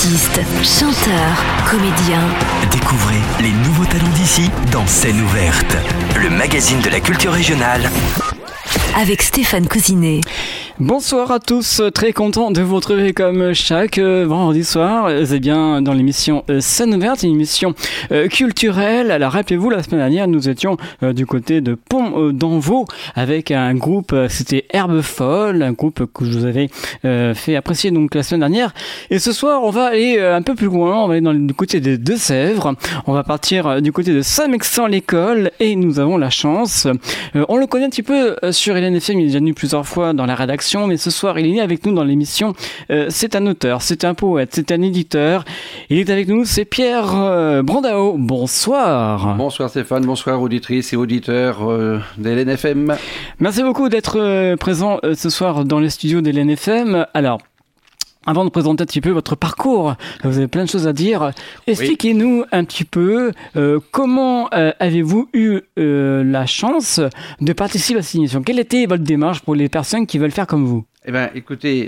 Artistes, chanteurs, comédiens. Découvrez les nouveaux talents d'ici dans Scène ouverte, le magazine de la culture régionale. Avec Stéphane Cousinet. Bonsoir à tous, très content de vous retrouver comme chaque vendredi soir. C'est bien dans l'émission Scène ouverte, une émission culturelle. Alors rappelez-vous, la semaine dernière, nous étions du côté de Pont d'Envaux avec un groupe, c'était Herbe Folle, un groupe que je vous avais fait apprécier donc la semaine dernière. Et ce soir, on va aller un peu plus loin, on va aller du côté des Deux-Sèvres. On va partir du côté de Saint-Mexan-l'École et nous avons la chance. On le connaît un petit peu sur LNFM, il est déjà venu plusieurs fois dans la rédaction. Mais ce soir, il est avec nous dans l'émission. C'est un auteur, c'est un poète, c'est un éditeur. Il est avec nous, c'est Pierre Brandao. Bonsoir. Bonsoir Stéphane, bonsoir auditrices et auditeurs d'LNFM. Merci beaucoup d'être présent ce soir dans les studios d'LNFM. Alors, avant de présenter un petit peu votre parcours, vous avez plein de choses à dire. Expliquez-nous un petit peu comment avez-vous eu la chance de participer à cette émission. Quelle était votre démarche pour les personnes qui veulent faire comme vous ? Eh bien, écoutez,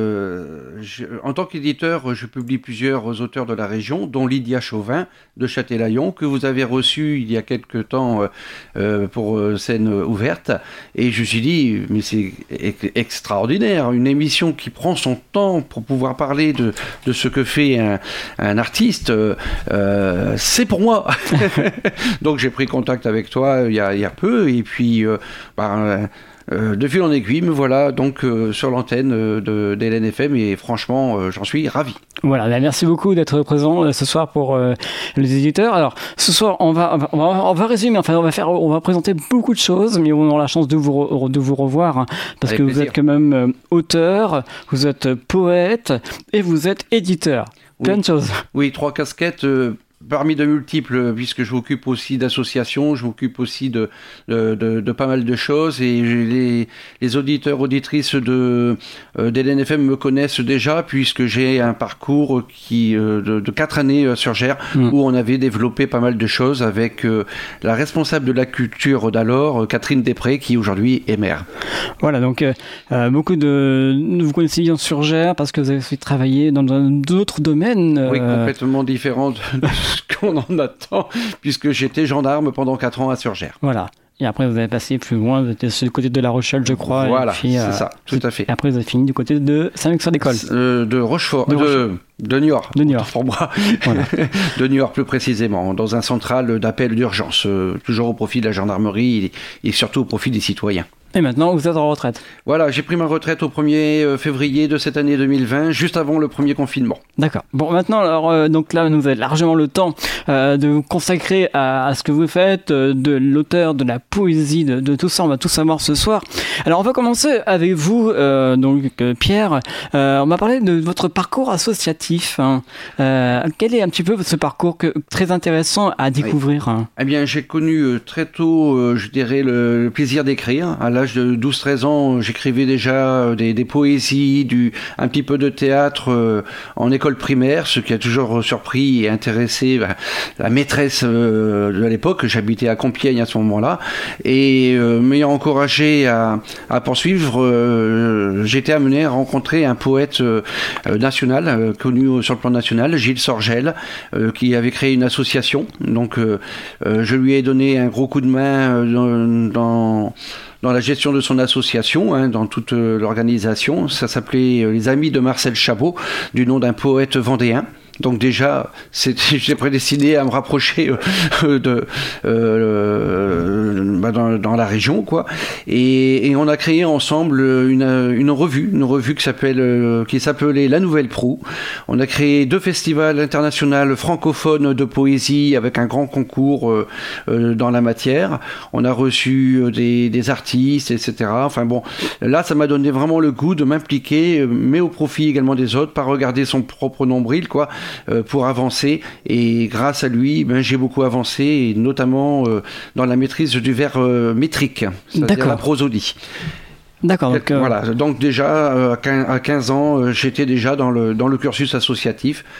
en tant qu'éditeur, je publie plusieurs auteurs de la région, dont Lydia Chauvin de Châtelaillon, que vous avez reçu il y a quelque temps pour Scène ouverte. Et je me suis dit, mais c'est extraordinaire, une émission qui prend son temps pour pouvoir parler de ce que fait un artiste, c'est pour moi. Donc j'ai pris contact avec toi il y a peu, et puis de fil en aiguille, me voilà donc sur l'antenne de LNFM et franchement, j'en suis ravi. Voilà, merci beaucoup d'être présent ce soir pour les éditeurs. Alors, ce soir, on va résumer, enfin, on va présenter beaucoup de choses, mais on aura la chance de vous revoir, hein, parce Avec que plaisir. vous êtes quand même auteur, vous êtes poète et vous êtes éditeur. Plein de choses. Oui, 3 casquettes. Parmi de multiples, puisque je m'occupe aussi d'associations, je m'occupe aussi de pas mal de choses, et les auditeurs, auditrices d'LNFM me connaissent déjà, puisque j'ai un parcours de 4 années sur Gers, où on avait développé pas mal de choses avec la responsable de la culture d'alors, Catherine Després, qui aujourd'hui est maire. Voilà, donc vous connaissez bien sur Gers parce que vous avez travaillé dans d'autres domaines. Oui, complètement différent de ce qu'on en attend, puisque j'étais gendarme pendant 4 ans à Surgères. Voilà. Et après, vous avez passé plus loin, vous étiez du côté de La Rochelle, je crois. Voilà, et puis, c'est ça, tout à fait. Et après, vous avez fini du côté de Saint-Mexan-l'École. De Rochefort, de Niort. De Niort. Pour moi. Voilà. De Niort, plus précisément, dans un central d'appel d'urgence, toujours au profit de la gendarmerie et surtout au profit des citoyens. Et maintenant, vous êtes en retraite. Voilà, j'ai pris ma retraite au 1er février de cette année 2020, juste avant le premier confinement. D'accord. Bon, maintenant, alors, donc là, vous avez largement le temps de vous consacrer à ce que vous faites, de l'auteur, de la poésie, de tout ça. On va tout savoir ce soir. Alors, on va commencer avec vous, Pierre. On va parler de votre parcours associatif. Hein. Quel est un petit peu ce parcours très intéressant à découvrir? Oui. Eh bien, j'ai connu très tôt, je dirais, le plaisir d'écrire. À l'âge de 12-13 ans, j'écrivais déjà des poésies, un petit peu de théâtre en école primaire, ce qui a toujours surpris et intéressé la maîtresse de l'époque. J'habitais à Compiègne à ce moment-là. Et m'ayant encouragé à poursuivre, j'étais amené à rencontrer un poète national, connu sur le plan national, Gilles Sorgel, qui avait créé une association. Donc je lui ai donné un gros coup de main dans la gestion de son association, hein, dans toute l'organisation. Ça s'appelait les Amis de Marcel Chabot, du nom d'un poète vendéen. Donc déjà, j'ai prédestiné à me rapprocher dans la région, quoi. Et on a créé ensemble une revue qui s'appelait La Nouvelle Proue. On a créé 2 festivals internationaux francophones de poésie avec un grand concours dans la matière. On a reçu des artistes, etc. Enfin bon, là, ça m'a donné vraiment le goût de m'impliquer, mais au profit également des autres, pas regarder son propre nombril, quoi. Pour avancer, et grâce à lui, j'ai beaucoup avancé, et notamment dans la maîtrise du vers métrique, c'est-à-dire la prosodie. D'accord. Donc déjà, à 15 ans, j'étais déjà dans le cursus associatif.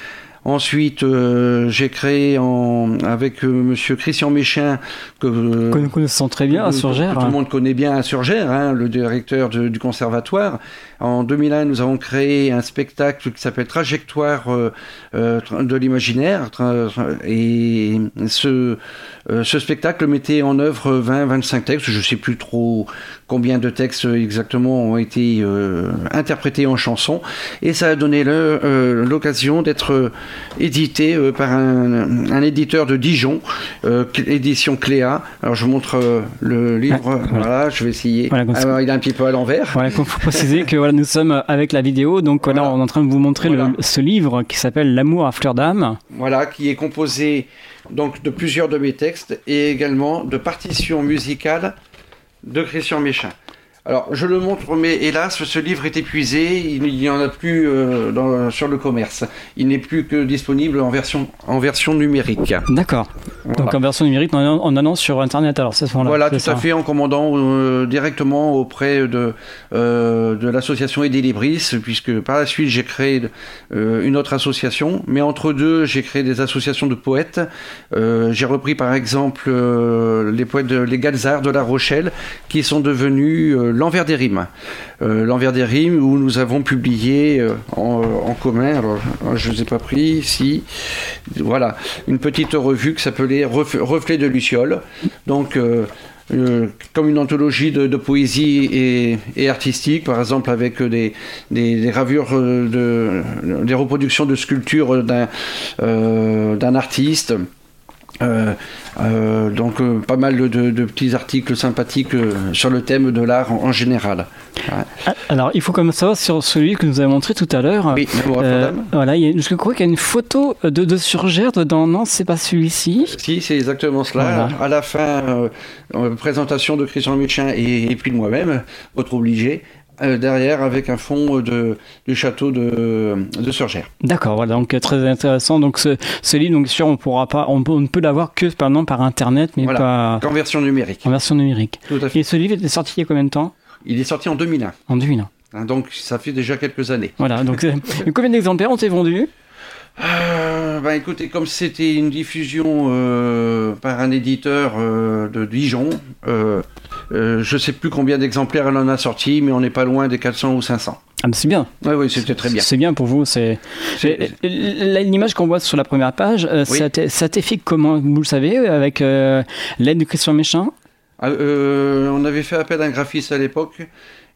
Ensuite, j'ai créé avec monsieur Christian Méchin, que nous connaissons très bien à Surgères. Que tout le monde connaît bien à Surgères, hein, le directeur du conservatoire. En 2001, nous avons créé un spectacle qui s'appelle Trajectoire de l'imaginaire. Et ce spectacle mettait en œuvre 20-25 textes. Je ne sais plus trop combien de textes exactement ont été interprétés en chansons. Et ça a donné l'occasion d'être édité par un éditeur de Dijon, édition Cléa. Alors je montre le livre, voilà, je vais essayer. Voilà, alors, il est un petit peu à l'envers. Voilà, il faut préciser que nous sommes avec la vidéo, donc voilà, on est en train de vous montrer ce livre qui s'appelle L'amour à fleur d'âme. Voilà, qui est composé donc de plusieurs de mes textes et également de partitions musicales de Christian Méchin. Alors, je le montre, mais hélas, ce livre est épuisé, il n'y en a plus sur le commerce. Il n'est plus que disponible en version numérique. D'accord. Voilà. Donc en version numérique, en allant sur Internet, alors c'est ce moment-là. Voilà, tout à fait, en commandant directement auprès de l'association Aidez les Libris, puisque par la suite, j'ai créé une autre association. Mais entre deux, j'ai créé des associations de poètes. J'ai repris, par exemple, les poètes les Galzards de La Rochelle, qui sont devenus L'Envers des Rimes. L'Envers des Rimes, où nous avons publié en commun, alors je ne les ai pas pris ici, voilà, une petite revue qui s'appelait Reflet de Luciole. Donc, comme une anthologie de poésie et artistique, par exemple avec des gravures, des reproductions de sculptures d'un artiste. Donc pas mal de petits articles sympathiques sur le thème de l'art en général. Ouais. Alors il faut quand même savoir sur celui que nous avons montré tout à l'heure. Oui, voilà, je crois qu'il y a une photo de Surgères dedans. Non, c'est pas celui-ci. Si, c'est exactement cela. Voilà. À la fin, présentation de Christian Méchin et puis de moi-même, votre obligé. Derrière avec un fond du château de Surgères. D'accord, voilà, donc très intéressant. Donc ce livre, donc sûr, on ne peut l'avoir que par internet, mais voilà, pas qu'en version numérique. En version numérique. Tout à fait. Et ce livre est sorti il y a combien de temps ? Il est sorti en 2001. En 2001. Donc ça fait déjà quelques années. Voilà, donc combien d'exemplaires ont été vendus ? Écoutez, comme c'était une diffusion par un éditeur de Dijon, je ne sais plus combien d'exemplaires elle en a sorti, mais on n'est pas loin des 400 ou 500. Ah, mais c'est bien. Oui, c'était très bien. C'est bien pour vous. L'image qu'on voit sur la première page, oui. Ça t'est fait comment, vous le savez, avec l'aide de Christian Méchin ? On avait fait appel à un graphiste à l'époque,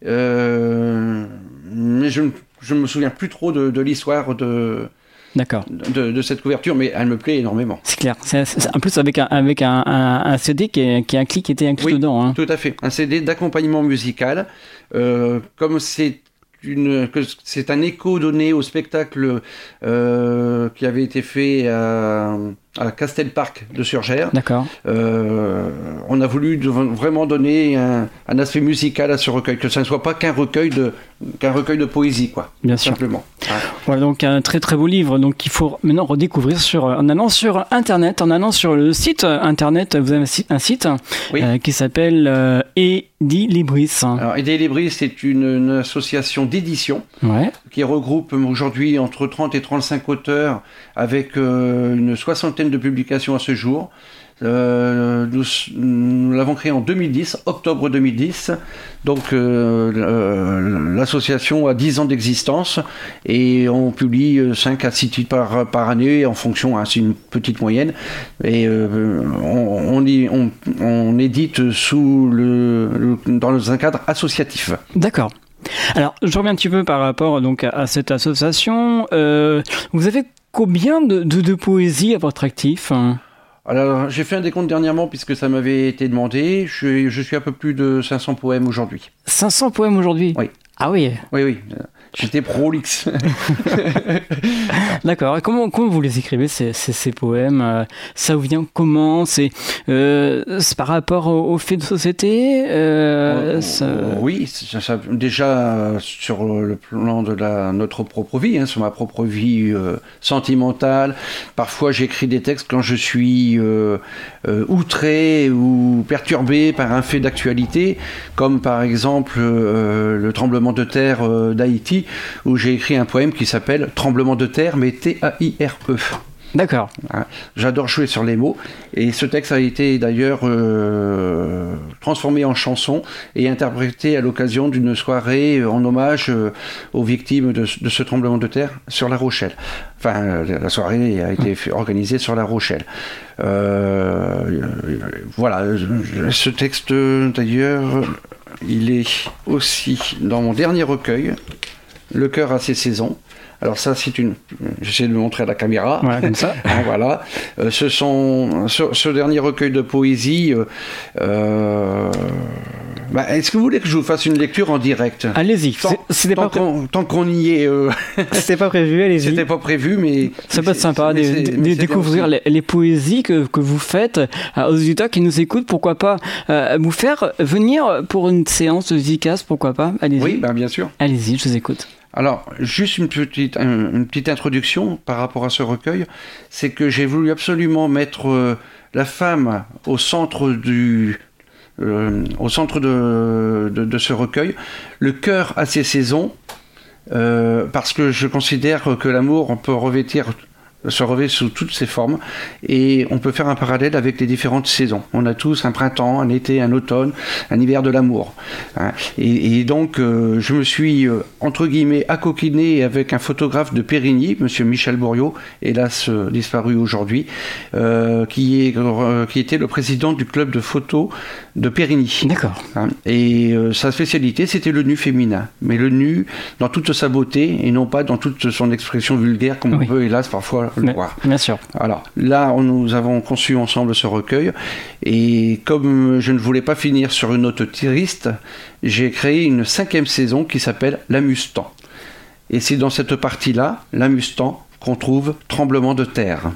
mais je ne me souviens plus trop de l'histoire de cette couverture, mais elle me plaît énormément. C'est clair. En plus, avec un CD qui était inclus dedans. Hein. Tout à fait. Un CD d'accompagnement musical. Comme c'est un écho donné au spectacle qui avait été fait à Castelparc de Surgères. D'accord. On a voulu vraiment donner un aspect musical à ce recueil, que ça ne soit pas qu'un recueil de poésie, quoi. Bien simplement. Sûr. Ouais. Voilà, donc un très très beau livre, donc il faut maintenant redécouvrir en allant sur Internet, en allant sur le site Internet. Vous avez un site oui. Qui s'appelle Aidez Libris. Alors, Aidez Libris, c'est une association d'édition qui regroupe aujourd'hui entre 30 et 35 auteurs avec une soixantaine de publications à ce jour. Nous l'avons créé en 2010, octobre 2010. Donc l'association a 10 ans d'existence et on publie 5 à 6 titres par année en fonction, hein, c'est une petite moyenne. Et on édite dans un cadre associatif. D'accord. Alors, je reviens un petit peu par rapport donc à cette association. Vous avez combien de poésie à votre actif ? Alors, j'ai fait un décompte dernièrement puisque ça m'avait été demandé. Je suis à peu plus de 500 poèmes aujourd'hui. 500 poèmes aujourd'hui ? Oui. Ah oui. Oui. J'étais prolixe. D'accord. Et comment vous les écrivez ces poèmes ? Ça vous vient comment ? C'est par rapport aux faits de société Oui, ça, déjà sur le plan de notre propre vie, hein, sur ma propre vie sentimentale. Parfois, j'écris des textes quand je suis outré ou perturbé par un fait d'actualité, comme par exemple le tremblement de terre d'Haïti. Haïti, où j'ai écrit un poème qui s'appelle Tremblement de terre, mais T-A-I-R-E. D'accord. J'adore jouer sur les mots, et ce texte a été d'ailleurs transformé en chanson et interprété à l'occasion d'une soirée en hommage aux victimes de ce tremblement de terre sur La Rochelle. Enfin, la soirée a été organisée sur La Rochelle. Voilà, ce texte d'ailleurs, il est aussi dans mon dernier recueil, Le cœur a ses saisons. Alors ça, j'essaie de le montrer à la caméra. Ouais, comme ça. Voilà. Ce dernier recueil de poésie. Est-ce que vous voulez que je vous fasse une lecture en direct ? Allez-y. Tant qu'on y est. C'était pas prévu, allez-y. C'était pas prévu, mais. Ça peut être sympa de découvrir les poésies que vous faites aux auditeurs qui nous écoutent. Pourquoi pas vous faire venir pour une séance de dédicace, pourquoi pas ? Allez-y. Oui, bien sûr. Allez-y, je vous écoute. Alors, juste une petite introduction par rapport à ce recueil, c'est que j'ai voulu absolument mettre la femme au centre de ce recueil. Le cœur a ses saisons, parce que je considère que l'amour, on peut se revêt sous toutes ses formes, et on peut faire un parallèle avec les différentes saisons. On a tous un printemps, un été, un automne, un hiver de l'amour. Et donc, je me suis, entre guillemets, accoquiné avec un photographe de Périgny, monsieur Michel Bourriot, hélas disparu aujourd'hui, qui était le président du club de photo de Périgny. D'accord. Et sa spécialité, c'était le nu féminin. Mais le nu dans toute sa beauté, et non pas dans toute son expression vulgaire, comme on peut, hélas, parfois le voir. Bien sûr. Alors là, nous avons conçu ensemble ce recueil, et comme je ne voulais pas finir sur une note triste, j'ai créé une 5e saison qui s'appelle L'Amuse-temps. Et c'est dans cette partie-là, L'Amuse-temps, qu'on trouve Tremblement de terre.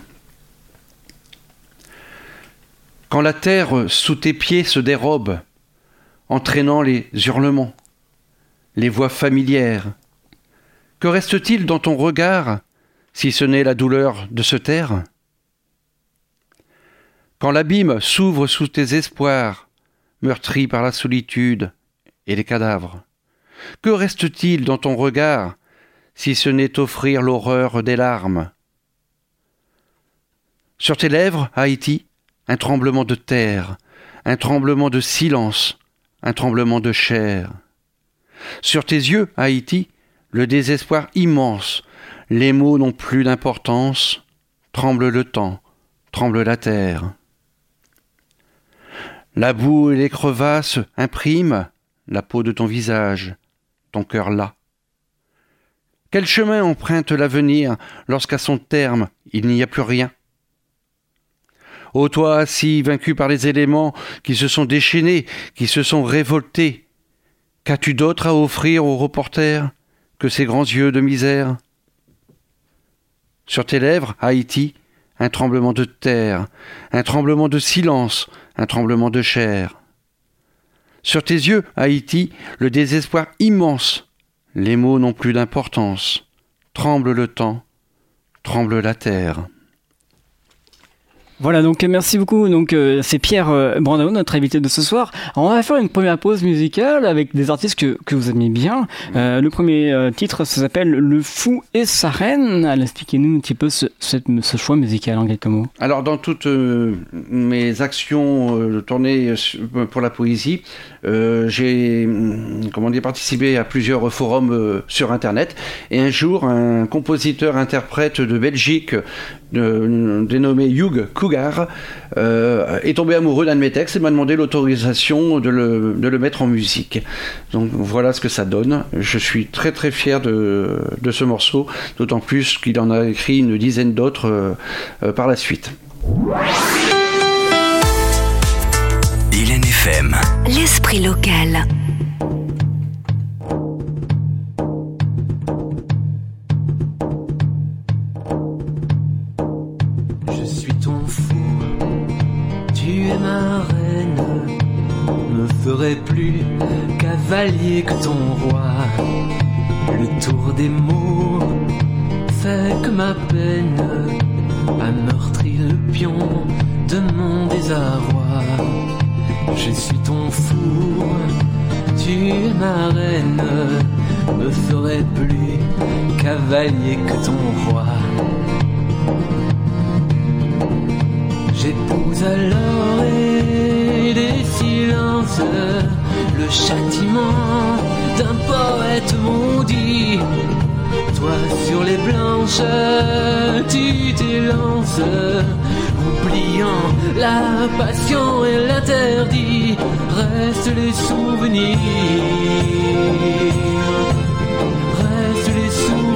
Quand la terre sous tes pieds se dérobe, entraînant les hurlements, les voix familières, que reste-t-il dans ton regard si ce n'est la douleur de se taire ? Quand l'abîme s'ouvre sous tes espoirs, meurtri par la solitude et les cadavres, que reste-t-il dans ton regard si ce n'est offrir l'horreur des larmes ? Sur tes lèvres, Haïti, un tremblement de terre, un tremblement de silence, un tremblement de chair. Sur tes yeux, Haïti, le désespoir immense, les mots n'ont plus d'importance, tremble le temps, tremble la terre. La boue et les crevasses impriment la peau de ton visage, ton cœur là. Quel chemin emprunte l'avenir lorsqu'à son terme il n'y a plus rien ? Ô toi assis, vaincu par les éléments qui se sont déchaînés, qui se sont révoltés, qu'as-tu d'autre à offrir aux reporters que ces grands yeux de misère ? Sur tes lèvres, Haïti, un tremblement de terre, un tremblement de silence, un tremblement de chair. Sur tes yeux, Haïti, le désespoir immense, les mots n'ont plus d'importance, tremble le temps, tremble la terre. Voilà, donc merci beaucoup. Donc c'est Pierre Brandao, notre invité de ce soir. Alors, on va faire une première pause musicale avec des artistes que vous aimez bien. Le premier titre, ça s'appelle Le Fou et sa reine. Alors, expliquez-nous un petit peu ce choix musical en quelques mots. Alors, dans toutes mes actions de tournée pour la poésie, j'ai participé à plusieurs forums sur Internet. Et un jour, un compositeur-interprète de Belgique dénommé Hugh Cougar est tombé amoureux d'un de mes textes et m'a demandé l'autorisation de le mettre en musique. Donc voilà ce que ça donne. Je suis très très fier de ce morceau, d'autant plus qu'il en a écrit une dizaine d'autres par la suite. Hélène FM. L'esprit local. Ferait plus cavalier que ton roi. Le tour des mots fait que ma peine a meurtri le pion de mon désarroi. Je suis ton four, tu es ma reine, me ferai plus cavalier que ton roi. J'épouse alors et des silences le châtiment d'un poète maudit. Toi sur les blanches, tu t'élances, oubliant la passion et l'interdit. Restent les souvenirs, restent les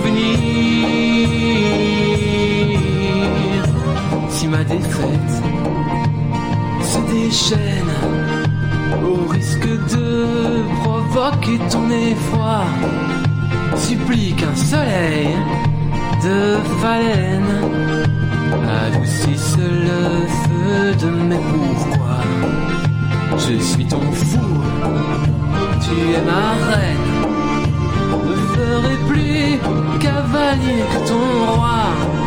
souvenirs. Si ma défaite se déchaîne au risque de provoquer ton effroi, supplie qu'un soleil de phalène adoucisse le feu de mes pourquoi. Je suis ton fou, tu es ma reine, ne ferai plus cavalier que ton roi.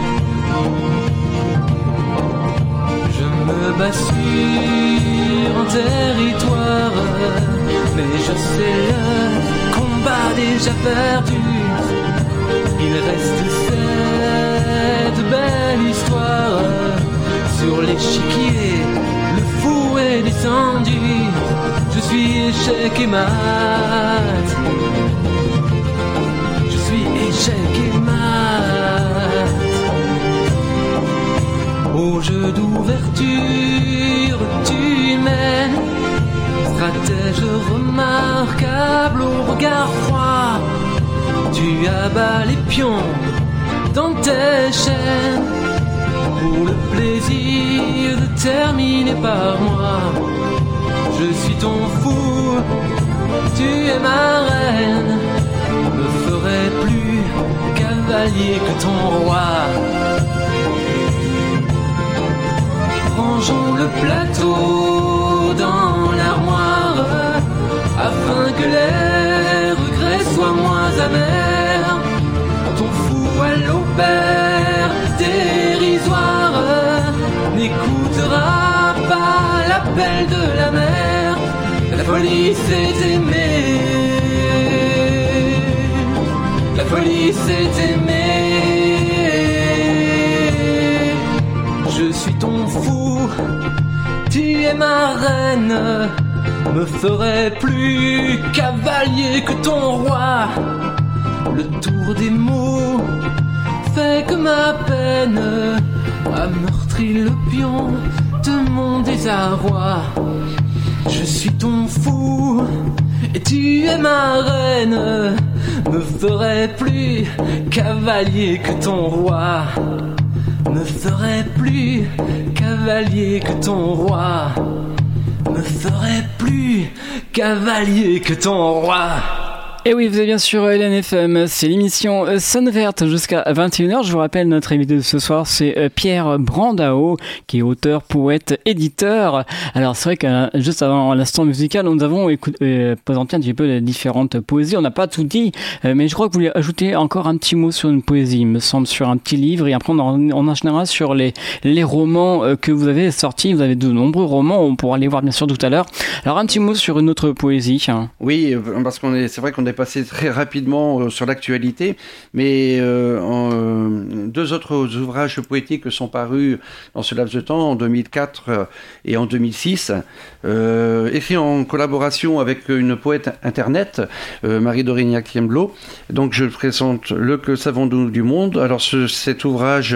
Je me bats sur un territoire, mais je sais le combat déjà perdu. Il reste cette belle histoire sur l'échiquier, le fou est descendu. Je suis échec et mat, je suis échec et mat. Au jeu d'ouverture tu mènes, stratège remarquable au regard froid. Tu abats les pions dans tes chaînes pour le plaisir de terminer par moi. Je suis ton fou, tu es ma reine, me ferai plus cavalier que ton roi. Rangeons le plateau dans l'armoire afin que les regrets soient moins amers. Ton fou à l'opère dérisoire n'écoutera pas l'appel de la mer. La folie c'est aimer, la folie c'est aimer. Je suis ton fou, tu es ma reine, me ferai plus cavalier que ton roi. Le tour des mots fait que ma peine a meurtri le pion de mon désarroi. Je suis ton fou et tu es ma reine, me ferai plus cavalier que ton roi. Me ferai plus cavalier que ton roi, me ferai plus cavalier que ton roi. Et oui, vous êtes bien sûr LNFM, c'est l'émission Sonne Verte jusqu'à 21h. Je vous rappelle, notre invité de ce soir, c'est Pierre Brandao, qui est auteur, poète, éditeur. Alors c'est vrai que juste avant l'instant musical, nous avons présenté un petit peu les différentes poésies. On n'a pas tout dit, mais je crois que vous voulez ajouter encore un petit mot sur une poésie, il me semble, sur un petit livre. Et après, on enchaînera sur les romans que vous avez sortis. Vous avez de nombreux romans, on pourra les voir bien sûr tout à l'heure. Alors un petit mot sur une autre poésie. Oui, parce c'est vrai qu'on est passé très rapidement sur l'actualité, mais deux autres ouvrages poétiques sont parus dans ce laps de temps, en 2004 et en 2006, écrits en collaboration avec une poète internet, Marie-Dorine Yakiemblot. Donc je présente Le Que savons-nous du monde. Alors cet ouvrage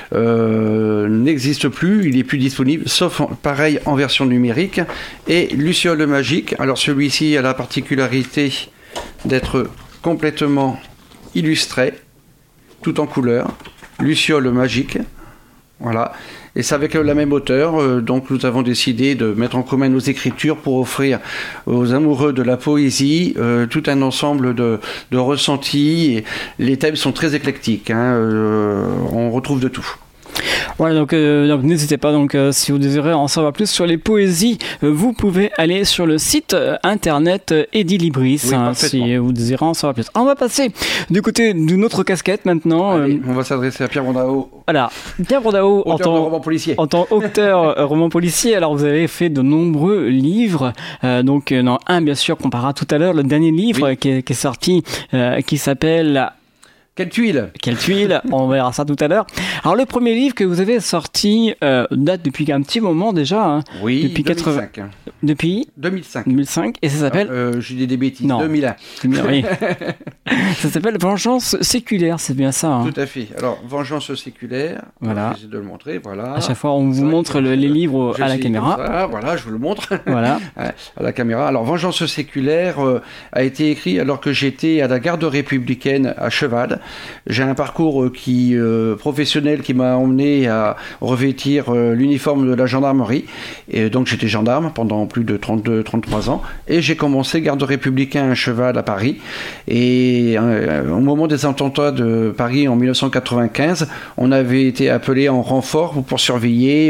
n'existe plus, il est plus disponible, sauf pareil en version numérique. Et Luciole magique, alors celui-ci a la particularité d'être complètement illustré, tout en couleur, Luciole magique, voilà, et c'est avec la même auteure, donc nous avons décidé de mettre en commun nos écritures pour offrir aux amoureux de la poésie tout un ensemble de ressentis. Les thèmes sont très éclectiques, on retrouve de tout. Voilà, donc n'hésitez pas, si vous désirez en savoir plus sur les poésies, vous pouvez aller sur le site internet Edilibris, si vous désirez en savoir plus. Alors, on va passer du côté d'une autre casquette maintenant. Allez, on va s'adresser à Pierre Brandao. Voilà, Pierre Brandao, en tant auteur roman policier, alors vous avez fait de nombreux livres, dans un bien sûr qu'on parlera tout à l'heure, le dernier livre qui est sorti, qui s'appelle... Quelle tuile, on verra ça tout à l'heure. Alors le premier livre que vous avez sorti date depuis un petit moment déjà. Hein, oui, depuis 2005. Depuis 2005, et ça s'appelle... je dis des bêtises, non. 2001. Oui. Ça s'appelle Vengeance séculaire, c'est bien ça. Hein. Tout à fait. Alors, Vengeance séculaire, voilà. Je vais de le montrer, voilà. À chaque fois, on vous montre les livres à la caméra. Ça, voilà, je vous le montre. Voilà. À la caméra. Alors, Vengeance séculaire a été écrit alors que j'étais à la garde républicaine à Cheval. J'ai un parcours professionnel qui m'a emmené à revêtir l'uniforme de la gendarmerie. Et donc, j'étais gendarme pendant plus de 33 ans. Et j'ai commencé garde républicain à Cheval à Paris. Et au moment des attentats de Paris en 1995, on avait été appelé en renfort pour surveiller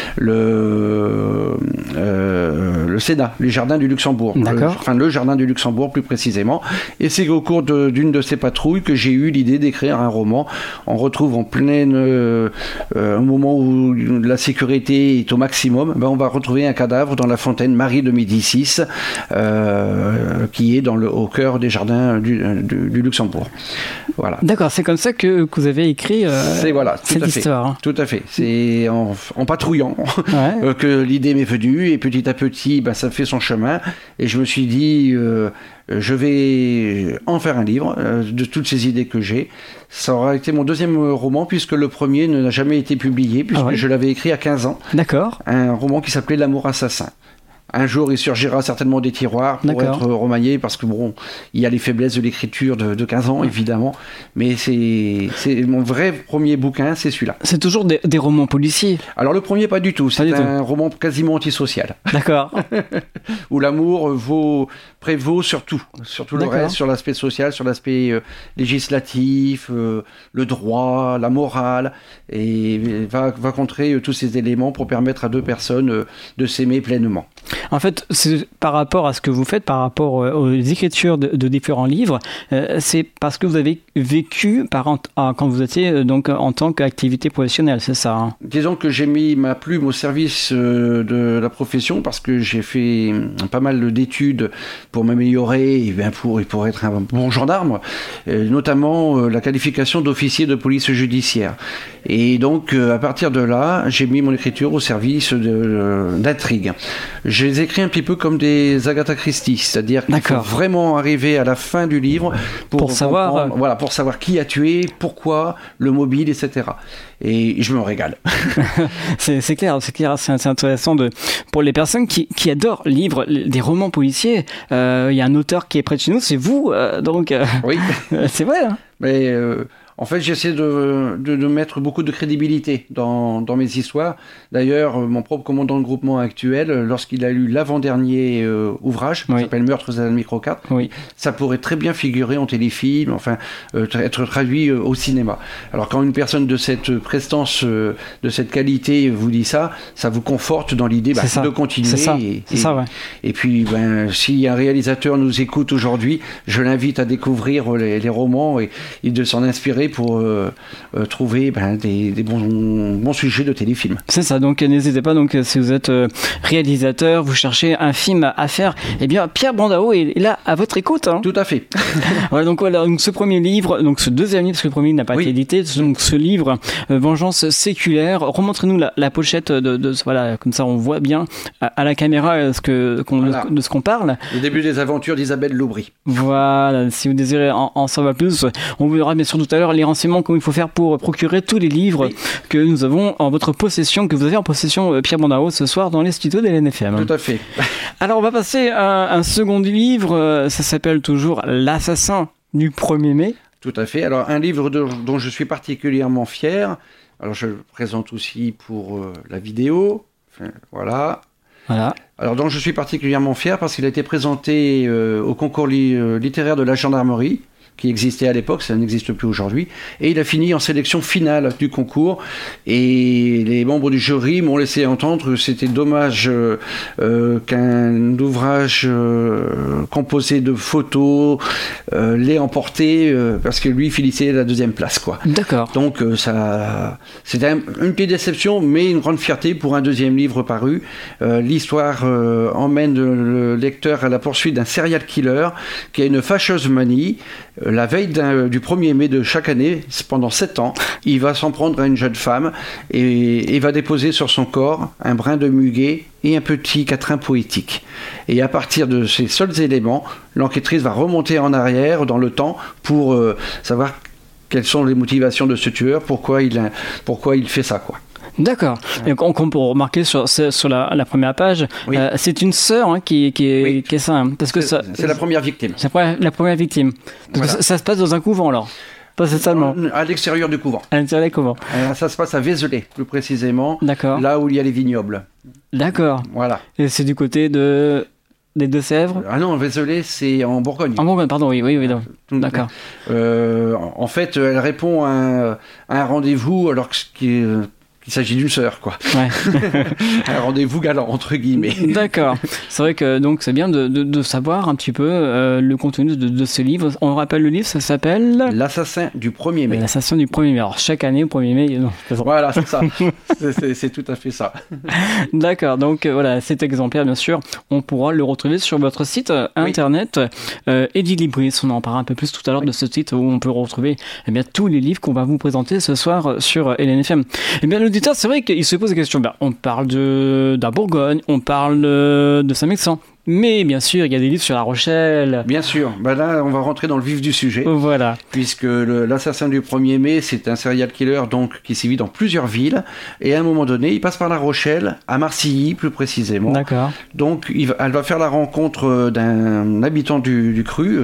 le Sénat, les jardins du Luxembourg. Le jardin du Luxembourg plus précisément. Et c'est au cours d'une de ces patrouilles que j'ai eu l'idée d'écrire un roman. On retrouve en plein un moment où la sécurité est au maximum, on va retrouver un cadavre dans la fontaine Marie de Médicis, qui est au cœur des jardins du Luxembourg. Voilà. D'accord, c'est comme ça que vous avez écrit cette histoire. Hein. Tout à fait. C'est en patrouillant que l'idée m'est venue, et petit à petit, ça fait son chemin. Et je me suis dit, je vais en faire un livre de toutes ces idées que j'ai. Ça aura été mon deuxième roman, puisque le premier n'a jamais été publié, puisque je l'avais écrit à 15 ans. D'accord. Un roman qui s'appelait L'amour assassin. Un jour, il surgira certainement des tiroirs pour être remanié, parce que il y a les faiblesses de l'écriture de 15 ans, évidemment. Mais c'est mon vrai premier bouquin, c'est celui-là. C'est toujours des romans policiers? Alors le premier, pas du tout. C'est un roman quasiment antisocial. D'accord. Où l'amour prévaut sur tout le reste, sur l'aspect social, sur l'aspect législatif, le droit, la morale, et va contrer tous ces éléments pour permettre à deux personnes de s'aimer pleinement. En fait, c'est par rapport à ce que vous faites, par rapport aux écritures de différents livres, c'est parce que vous avez vécu quand vous étiez donc en tant qu'activité professionnelle, c'est ça, hein? Disons que j'ai mis ma plume au service de la profession, parce que j'ai fait pas mal d'études pour m'améliorer et pour être un bon gendarme, notamment la qualification d'officier de police judiciaire. Et donc, à partir de là, j'ai mis mon écriture au service d'intrigue. Je les écris un petit peu comme des Agatha Christie, c'est-à-dire qu'il faut vraiment arriver à la fin du livre pour savoir, pour savoir qui a tué, pourquoi, le mobile, etc. Et je me régale. c'est clair, c'est intéressant pour les personnes qui adorent lire des romans policiers. Il y a un auteur qui est près de chez nous, c'est vous, oui. C'est vrai. Hein. Mais en fait, j'essaie de mettre beaucoup de crédibilité dans mes histoires. D'ailleurs, mon propre commandant de groupement actuel, lorsqu'il a lu l'avant-dernier ouvrage, qui s'appelle Meurtres à la micro 4, ça pourrait très bien figurer en téléfilm, être traduit au cinéma. Alors, quand une personne de cette prestance, de cette qualité vous dit ça vous conforte dans l'idée de continuer. C'est ça. Et puis, si un réalisateur nous écoute aujourd'hui, je l'invite à découvrir les romans et de s'en inspirer pour trouver des bons sujets de téléfilm. C'est ça, donc n'hésitez pas, si vous êtes réalisateur, vous cherchez un film à faire, eh bien Pierre Brandao est là à votre écoute. Hein. Tout à fait. donc ce premier livre, ce deuxième livre, parce que le premier n'a pas été édité, donc ce livre, Vengeance séculaire, remontrez-nous la pochette comme ça on voit bien à la caméra de ce qu'on parle. Le début des aventures d'Isabelle Laubry. Voilà, si vous désirez en savoir plus, on vous verra bien sûr tout à l'heure les renseignements qu'il faut faire pour procurer tous les livres que nous avons en votre possession, que vous avez en possession, Pierre Brandao, ce soir dans les studios de l'NFM. Tout à fait. Alors on va passer à un second livre, ça s'appelle toujours L'assassin du 1er mai. Tout à fait. Alors un livre dont je suis particulièrement fier. Alors je le présente aussi pour la vidéo. Voilà. Alors dont je suis particulièrement fier parce qu'il a été présenté au concours littéraire de la gendarmerie. qui existait à l'époque, ça n'existe plus aujourd'hui. Et il a fini en sélection finale du concours. Et les membres du jury m'ont laissé entendre que c'était dommage qu'un ouvrage composé de photos l'ait emporté parce que lui félicitait la deuxième place, quoi. D'accord. Donc ça, c'était une petite déception, mais une grande fierté pour un deuxième livre paru. L'histoire emmène le lecteur à la poursuite d'un serial killer qui a une fâcheuse manie. La veille du 1er mai de chaque année, pendant 7 ans, il va s'en prendre à une jeune femme et va déposer sur son corps un brin de muguet et un petit quatrain poétique. Et à partir de ces seuls éléments, l'enquêtrice va remonter en arrière dans le temps pour savoir quelles sont les motivations de ce tueur, pourquoi il fait ça, quoi. D'accord. Et on peut remarquer sur la première page, Oui. C'est une sœur qui est ça. Hein, parce que c'est la première victime. C'est la première victime. Parce Voilà. que ça se passe dans un couvent, alors. Pas seulement. À l'extérieur du couvent. À l'intérieur du couvent. Ça se passe à Vézelay, plus précisément. D'accord. Là où il y a les vignobles. D'accord. Voilà. Et c'est du côté des Deux-Sèvres. Ah non, Vézelay, c'est en Bourgogne. En Bourgogne, pardon, oui. Non. D'accord. En fait, elle répond à un rendez-vous alors qu'il s'agit d'une sœur, quoi. Ouais. Un rendez-vous galant, entre guillemets. D'accord. C'est vrai que donc c'est bien de savoir un petit peu le contenu de ce livre. On rappelle le livre, ça s'appelle L'assassin du 1er mai. L'assassin du 1er mai. Alors chaque année au 1er mai, non. Voilà, c'est ça. c'est tout à fait ça. D'accord. Donc voilà, cet exemplaire, bien sûr, on pourra le retrouver sur votre site internet Edilibris. On en parlera un peu plus tout à l'heure de ce site où on peut retrouver tous les livres qu'on va vous présenter ce soir sur LNFM. Eh bien, l'auditeur, c'est vrai qu'il se pose des questions. On parle de Bourgogne, on parle de Saint-Mexan. Mais bien sûr, il y a des livres sur La Rochelle. Bien sûr. Là, on va rentrer dans le vif du sujet. Voilà. Puisque l'assassin du 1er mai, c'est un serial killer donc, qui sévit dans plusieurs villes. Et à un moment donné, il passe par La Rochelle, à Marcilly plus précisément. D'accord. Donc, elle va faire la rencontre d'un habitant du cru.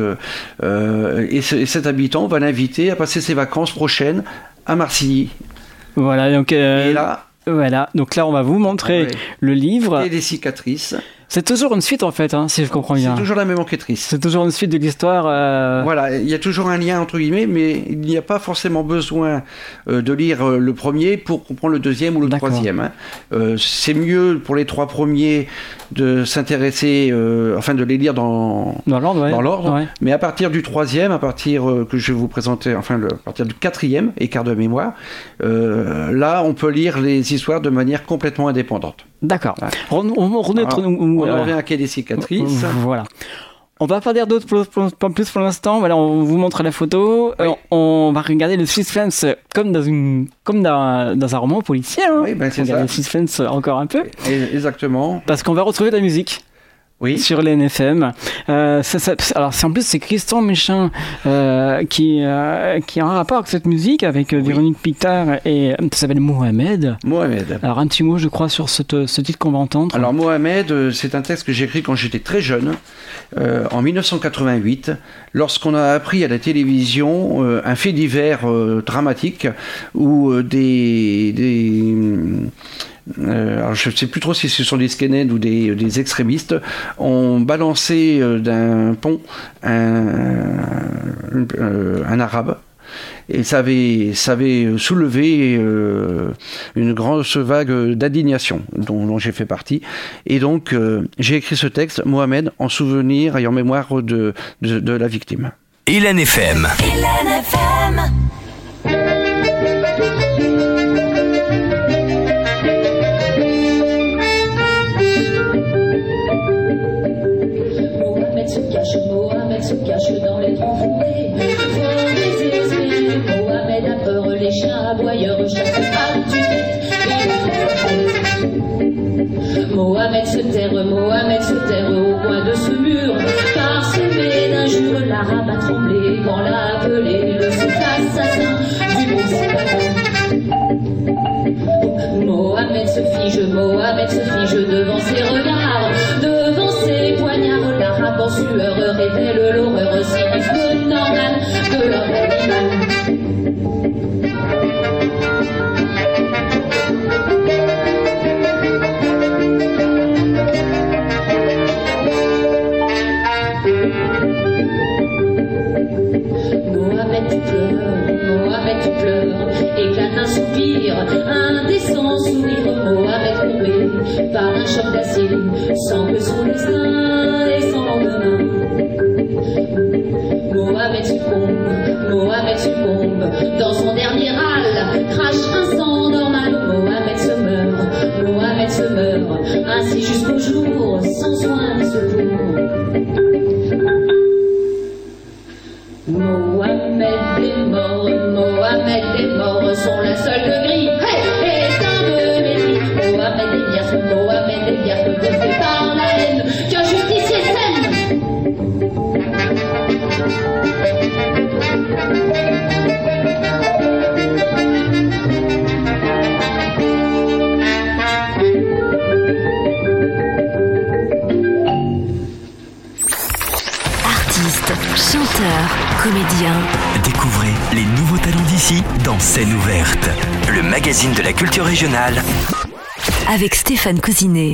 Et cet habitant va l'inviter à passer ses vacances prochaines à Marcilly. Voilà. Donc, et là... Voilà, donc là on va vous montrer le livre. Et les cicatrices. C'est toujours une suite en fait, si je comprends bien. C'est toujours la même enquêtrice. C'est toujours une suite de l'histoire. Voilà, il y a toujours un lien entre guillemets, mais il n'y a pas forcément besoin de lire le premier pour comprendre le deuxième ou le troisième. C'est mieux pour les 3 premiers de s'intéresser, de les lire dans l'ordre. Ouais. Mais à partir du troisième, à partir que je vais vous présenter, à partir du 4e, écart de mémoire, là on peut lire les histoires de manière complètement indépendante. D'accord. On revient à quai des cicatrices. Voilà. On va pas dire d'autres plus pour l'instant. Voilà, on vous montre la photo. Oui. On va regarder le suspense comme dans un roman policier. Hein. Oui, c'est ça. Le suspense encore un peu. Exactement. Parce qu'on va retrouver de la musique. Oui. Sur l'NFM. Alors, en plus, c'est Christian Méchin qui a un rapport avec cette musique, avec Véronique Pictard et ça s'appelle Mohamed. Alors, un petit mot, je crois, sur ce titre qu'on va entendre. Alors, Mohamed, c'est un texte que j'ai écrit quand j'étais très jeune, en 1988, lorsqu'on a appris à la télévision un fait divers dramatique où alors je ne sais plus trop si ce sont des skinheads ou des extrémistes, ont balancé d'un pont un arabe. Et ça avait soulevé une grosse vague d'indignation dont j'ai fait partie. Et donc, j'ai écrit ce texte, Mohamed, en souvenir et en mémoire de la victime. LNFM. Mohamed se cache dans les troncs fourrés, vent désespéré. Mohamed a peur, les chiens aboyeurs chassent à tuer. Mohamed se terre au coin de ce mur, parsemé d'injures. L'arabe a tremblé quand l'a appelé le seul assassin du bon citadin. Mohamed se fige devant ses regards, devant ses poignards. L'arabe en sueur révèle l'horreur sinistre normale de l'homme animal. éclate un soupir, un décent sourire. Mohamed courbé par un choc d'acier, sans que son destin est sans lendemain. Mohamed succombe dans son dernier râle, crache un sang normal. Mohamed se meurt, ainsi jusqu'au jour, sans soin de secours. Mohamed est mort, son linceul de gris est un de mes vies. Mohamed est vierge, bouffé par la haine, qu'un justicier sème. Chanteur, comédien. Découvrez les nouveaux talents d'ici dans Scène ouverte, le magazine de la culture régionale. Avec Stéphane Cousinet.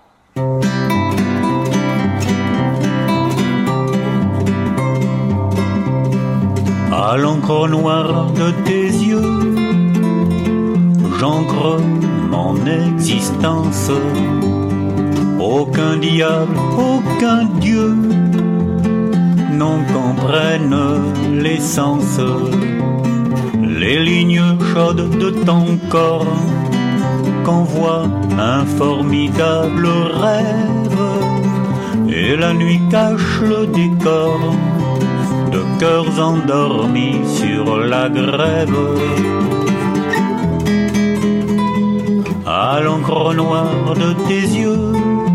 À l'encre noire de tes yeux, j'ancre mon existence. Aucun diable, aucun dieu n'en comprennent l'essence. Les lignes chaudes de ton corps qu'envoie un formidable rêve, et la nuit cache le décor de cœurs endormis sur la grève. À l'encre noire de tes yeux,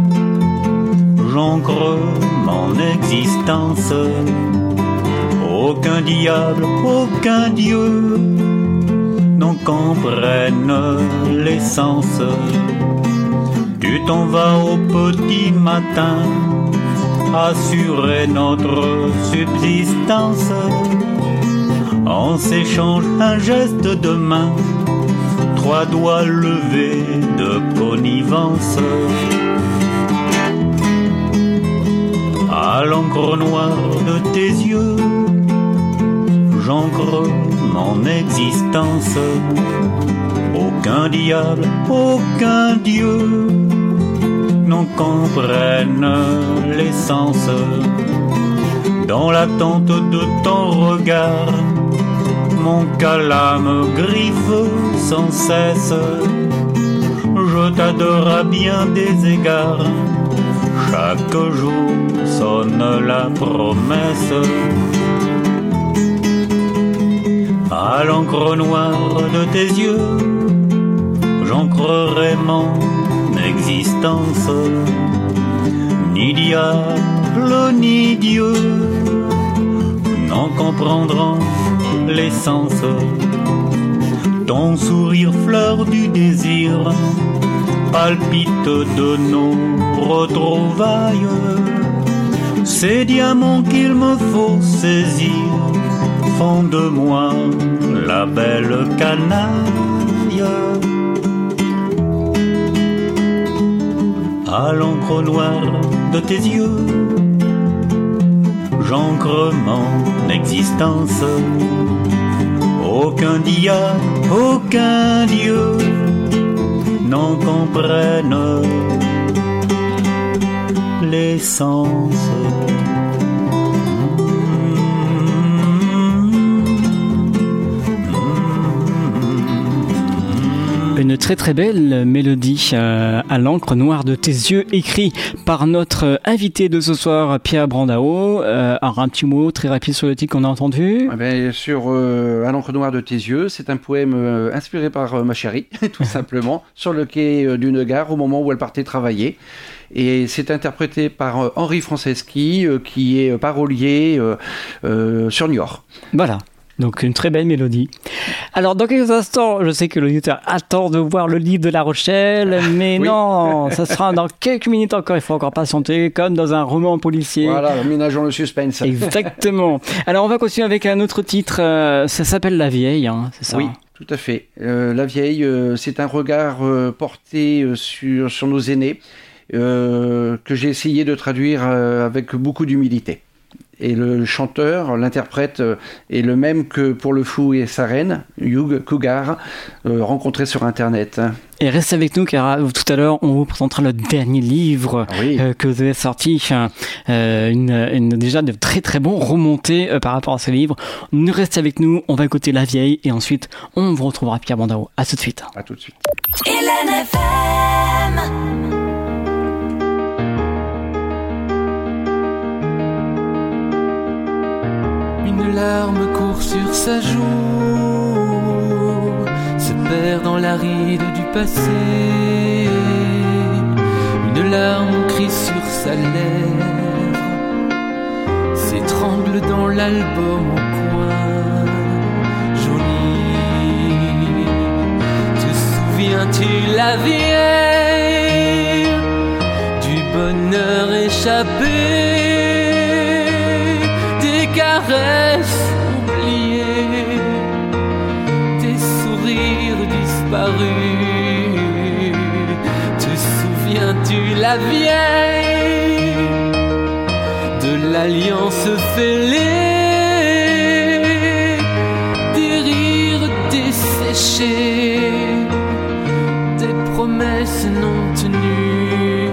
j'ancre mon existence. Aucun diable, aucun dieu n'en comprenne l'essence. Tu t'en vas au petit matin, assurer notre subsistance. On s'échange un geste de main, 3 doigts levés de connivence. À l'encre noire de tes yeux, j'ancre mon existence. Aucun diable, aucun dieu n'en comprenne l'essence. Dans l'attente de ton regard, mon calame griffe sans cesse. Je t'adore à bien des égards, chaque jour sonne la promesse. À l'encre noire de tes yeux, j'ancrerai mon existence. Ni diable ni Dieu n'en comprendront l'essence. Ton sourire fleur du désir palpite de nos retrouvailles. Ces diamants qu'il me faut saisir font de moi la belle canaille. À l'encre noire de tes yeux, j'ancre mon existence. Aucun diable, aucun dieu n'en comprenne l'essence. Une très très belle mélodie à l'encre noire de tes yeux, écrit par notre invité de ce soir, Pierre Brandao. Un petit mot très rapide sur le titre qu'on a entendu. Sur À l'encre noire de tes yeux, c'est un poème inspiré par ma chérie, tout simplement, sur le quai d'une gare au moment où elle partait travailler. Et c'est interprété par Henri Franceschi, qui est parolier sur Niort. Voilà. Donc une très belle mélodie. Alors dans quelques instants, je sais que l'auditeur attend de voir le livre de La Rochelle, mais oui. Non, ça sera dans quelques minutes encore, il faut encore patienter, comme dans un roman policier. Voilà, ménageons le suspense. Exactement. Alors on va continuer avec un autre titre, ça s'appelle La Vieille, hein, c'est ça? Oui, tout à fait. La Vieille, c'est un regard porté sur nos aînés, que j'ai essayé de traduire avec beaucoup d'humilité. Et le chanteur, l'interprète est le même que pour le fou et sa reine, Hugh Cougar, rencontré sur Internet. Et restez avec nous car tout à l'heure on vous présentera le dernier livre que vous avez sorti, déjà de très très bons remontées par rapport à ce livre. Restez avec nous, on va écouter La Vieille et ensuite on vous retrouvera Pierre Brandao. À tout de suite. À tout de suite. Hélène FM. Une larme court sur sa joue, se perd dans la ride du passé. Une larme crie sur sa lèvre, s'étrangle dans l'album au coin. Jolie, te souviens-tu la vieille du bonheur échappé? Caresses oubliées, tes sourires disparus. Te souviens-tu la vieille de l'alliance fêlée, des rires desséchés, des promesses non tenues?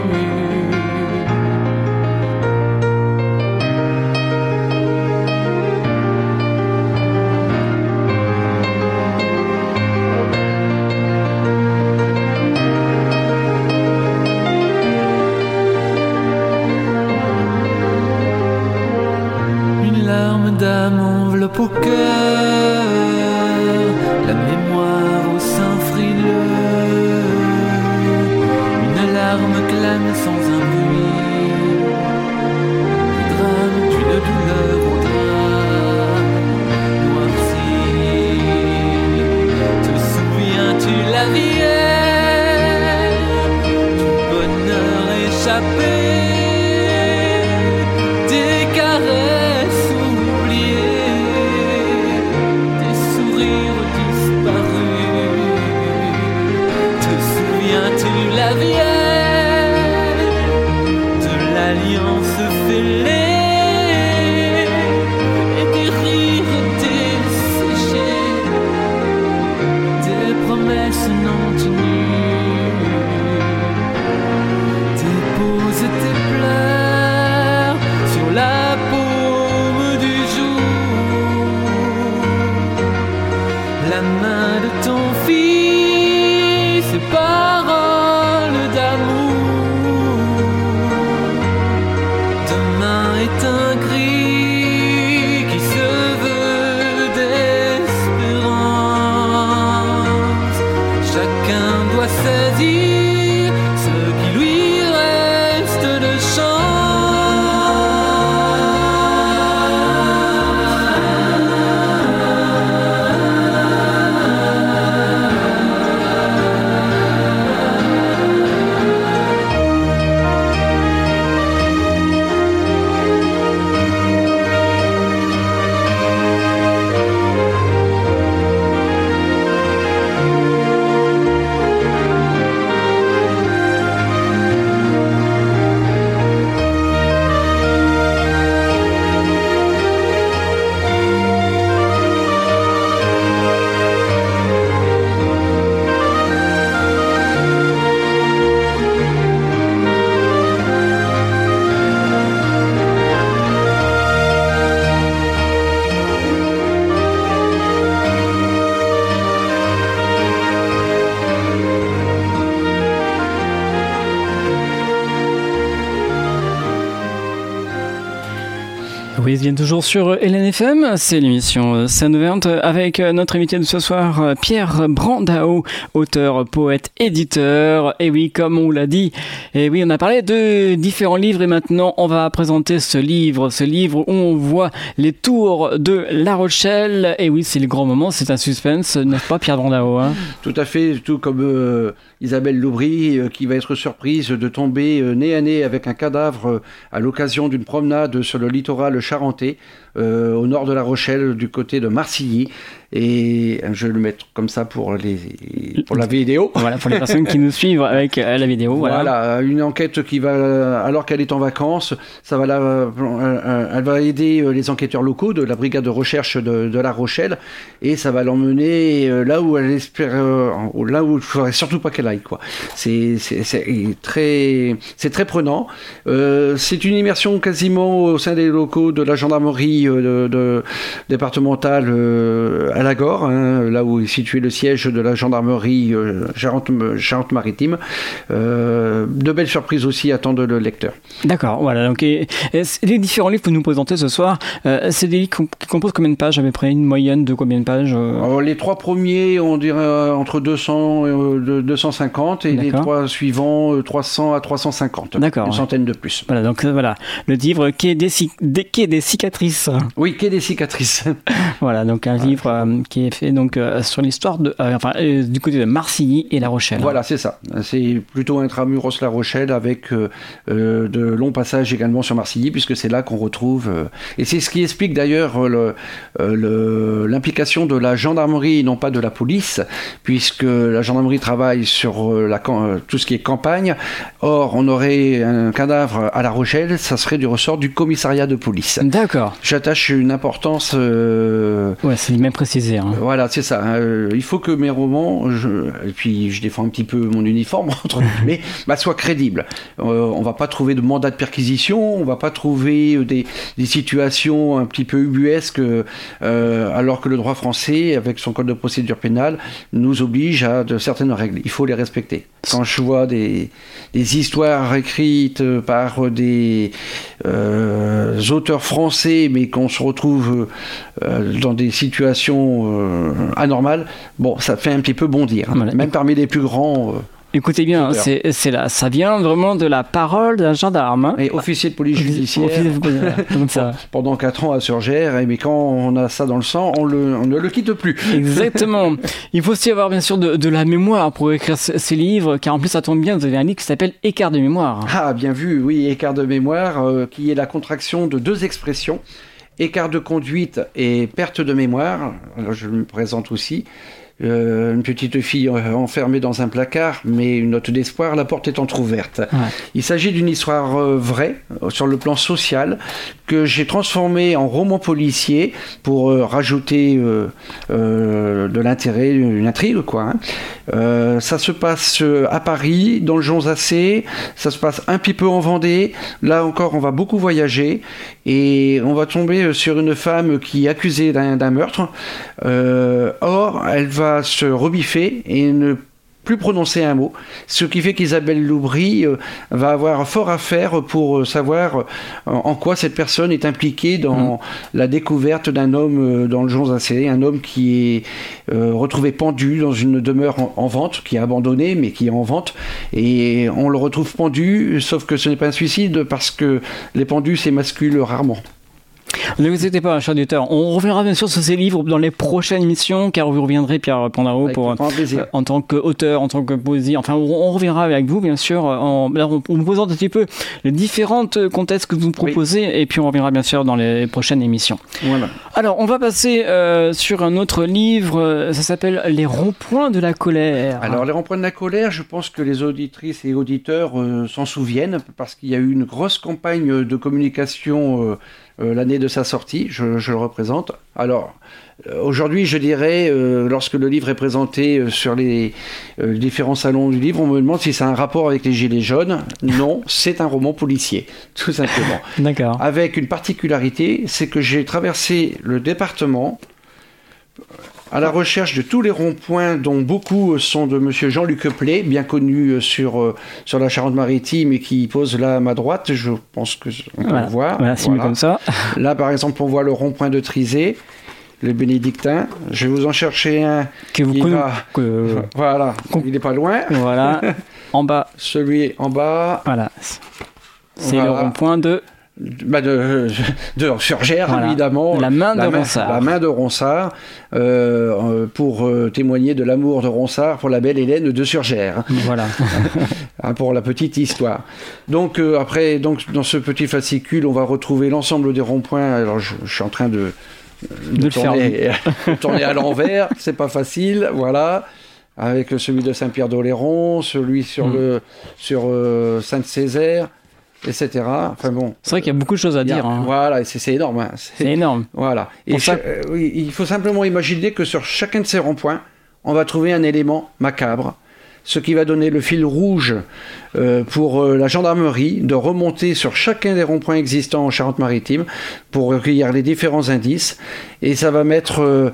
Enveloppe au cœur, la mémoire au sein frileux. Une larme clame sans un bruit, le drame d'une douleur au drame noirci. Te souviens-tu la vieille du bonheur échappé? Des caresses la vieille de l'alliance fêlée et des rires desséchés, des promesses non tenues. Dépose tes pleurs sur la paume du jour, la main de ton fils, ses paroles d'amour. Demain est un cri qui se veut d'espérance. Chacun doit saisir ce qui lui reste de Oui, ils viennent toujours sur Hélène FM, c'est l'émission Scène ouverte avec notre invité de ce soir, Pierre Brandao, auteur, poète, éditeur. Et oui, comme on l'a dit, et oui, on a parlé de différents livres et maintenant on va présenter ce livre où on voit les tours de La Rochelle. Et oui, c'est le grand moment, c'est un suspense, n'est-ce pas Pierre Brandao, hein? Tout à fait, tout comme Isabelle Loubry qui va être surprise de tomber nez à nez avec un cadavre à l'occasion d'une promenade sur le littoral charentais, au nord de La Rochelle, du côté de Marcilly. Et je vais le mettre comme ça pour la vidéo. Voilà, pour les personnes qui nous suivent avec la vidéo. Voilà, une enquête qui va, alors qu'elle est en vacances, elle va aider les enquêteurs locaux de la brigade de recherche de La Rochelle, et ça va l'emmener là où elle espère, là où il ne faudrait surtout pas qu'elle aille, quoi. C'est très prenant. C'est une immersion quasiment au sein des locaux de la gendarmerie départementale à Lagore, hein, là où est situé le siège de la gendarmerie Charente-Maritime. De belles surprises aussi attendent le lecteur. D'accord, voilà. Donc, et les différents livres que vous nous présentez ce soir, c'est des livres qui composent combien de pages à peu près, une moyenne de combien de pages Alors, les 3 premiers, on dirait entre 200 et 250, et les 3 suivants, 300 à 350. D'accord. Une centaine de plus. Voilà, donc voilà, le livre Quai des cicatrices. Oui, Quai des cicatrices. Voilà, donc un livre qui est fait donc sur l'histoire du côté de Marcilly et La Rochelle. Voilà, c'est ça. C'est plutôt intramuros La Rochelle, avec de longs passages également sur Marcilly, puisque c'est là qu'on retrouve... et c'est ce qui explique d'ailleurs l'implication de la gendarmerie et non pas de la police, puisque la gendarmerie travaille sur tout ce qui est campagne. Or, on aurait un cadavre à La Rochelle, ça serait du ressort du commissariat de police. D'accord. J'attache une importance... Ouais, c'est bien précisé. Hein. Voilà, c'est ça. Il faut que mes romans, et puis je défends un petit peu mon uniforme, entre guillemets, soient crédibles. On va pas trouver de mandat de perquisition, on va pas trouver des situations un petit peu ubuesques, alors que le droit français, avec son code de procédure pénale, nous oblige à de certaines règles. Il faut les respecter. Quand je vois des histoires écrites par des auteurs français, mais qu'on se retrouve dans des situations anormales, bon, ça fait un petit peu bondir. Hein. Voilà. Même parmi les plus grands... Écoutez bien, ça vient vraiment de la parole d'un gendarme. Hein. Et officier de police judiciaire. Comme ça. Pendant 4 ans à Surgères, mais quand on a ça dans le sang, on ne le quitte plus. Exactement. Il faut aussi avoir bien sûr de la mémoire pour écrire ces livres, car en plus ça tombe bien, vous avez un livre qui s'appelle Écart de mémoire. Ah, bien vu, oui, Écart de mémoire, qui est la contraction de 2 expressions. Écart de conduite et perte de mémoire. Alors, je me présente aussi. Une petite fille enfermée dans un placard, mais une note d'espoir, la porte est entrouverte. Ouais. Il s'agit d'une histoire vraie, sur le plan social, que j'ai transformée en roman policier pour rajouter de l'intérêt, une intrigue, quoi. Hein. Ça se passe à Paris, dans le Jonzassé, ça se passe un petit peu en Vendée. Là encore, on va beaucoup voyager et on va tomber sur une femme qui est accusée d'un meurtre. Or, elle va se rebiffer et ne plus prononcer un mot, ce qui fait qu'Isabelle Loubry va avoir fort à faire pour savoir en quoi cette personne est impliquée dans la découverte d'un homme dans le Jonzassé, un homme qui est retrouvé pendu dans une demeure en vente, qui est abandonnée mais qui est en vente, et on le retrouve pendu, sauf que ce n'est pas un suicide parce que les pendus s'émasculent rarement. Ne vous inquiétez pas, chers auditeurs. On reviendra bien sûr sur ces livres dans les prochaines émissions, car vous reviendrez, Pierre Pandaro, en tant qu'auteur, en tant que poésie. Enfin, on reviendra avec vous, bien sûr, en vous posant un petit peu les différentes contextes que vous proposez, et puis on reviendra bien sûr dans les prochaines émissions. Voilà. Alors, on va passer sur un autre livre. Ça s'appelle Les ronds-points de la colère. Alors, Les ronds-points de la colère, je pense que les auditrices et auditeurs s'en souviennent, parce qu'il y a eu une grosse campagne de communication l'année de sa sortie, je le représente. Alors, aujourd'hui, je dirais, lorsque le livre est présenté sur les différents salons du livre, on me demande si ça a un rapport avec les Gilets jaunes. Non, c'est un roman policier, tout simplement. D'accord. Avec une particularité, c'est que j'ai traversé le département à la recherche de tous les ronds-points, dont beaucoup sont de monsieur Jean-Luc Play, bien connu sur la Charente-Maritime et qui pose là à ma droite. Je pense qu'on peut le voir. Voilà, c'est mieux comme ça. Là, par exemple, on voit le rond-point de Trizé, le bénédictin. Je vais vous en chercher un que vous voilà, il n'est pas loin. Voilà, en bas. Celui en bas. Voilà. C'est le rond-point de Surgères, voilà. Évidemment. La main de Ronsard. La main de Ronsard, pour témoigner de l'amour de Ronsard pour la belle Hélène de Surgères. Voilà. Pour la petite histoire. Donc, après, dans ce petit fascicule, on va retrouver l'ensemble des ronds-points. Alors, je suis en train de de tourner à l'envers, c'est pas facile, voilà. Avec celui de Saint-Pierre d'Oléron, celui sur Sainte-Césaire, etc. Enfin bon. C'est vrai qu'il y a beaucoup de choses à dire. Voilà, c'est énorme. Hein. C'est énorme. Voilà. Et oui, il faut simplement imaginer que sur chacun de ces ronds-points, on va trouver un élément macabre, ce qui va donner le fil rouge pour la gendarmerie de remonter sur chacun des ronds-points existants en Charente-Maritime pour recueillir les différents indices, et ça va mettre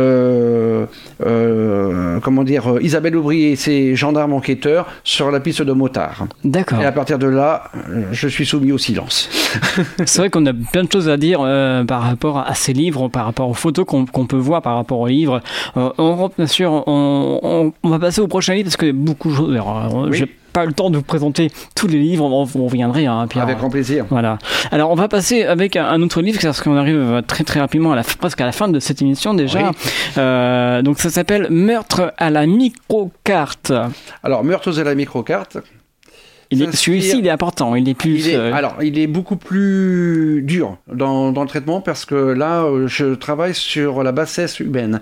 Isabelle Aubry et ses gendarmes enquêteurs sur la piste de motard. D'accord. Et à partir de là, je suis soumis au silence. C'est vrai qu'on a plein de choses à dire par rapport à ces livres, par rapport aux photos qu'on peut voir, par rapport aux livres. Bien sûr, on va passer au prochain livre parce qu'il y a beaucoup de choses. Oui. J'ai pas le temps de vous présenter tous les livres, on reviendrait, Pierre. Avec grand plaisir. Voilà. Alors on va passer avec un autre livre parce qu'on arrive très très rapidement presque à la fin de cette émission déjà. Oui. Donc ça s'appelle Meurtre à la micro-carte. Alors Meurtre à la micro-carte. Celui-ci il est important, il est plus. Alors il est beaucoup plus dur dans le traitement parce que là je travaille sur la bassesse humaine.